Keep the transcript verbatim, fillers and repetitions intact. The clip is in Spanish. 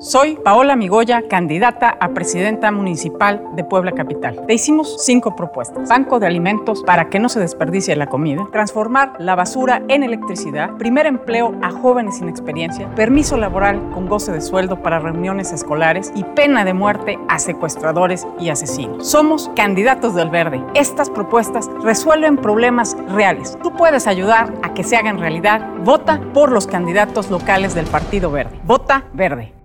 Soy Paola Migoya, candidata a presidenta municipal de Puebla Capital. Te hicimos cinco propuestas. Banco de alimentos para que no se desperdicie la comida, transformar la basura en electricidad, primer empleo a jóvenes sin experiencia, permiso laboral con goce de sueldo para reuniones escolares y pena de muerte a secuestradores y asesinos. Somos candidatos del Verde. Estas propuestas resuelven problemas reales. Tú puedes ayudar a que se hagan realidad. Vota por los candidatos locales del Partido Verde. Vota Verde.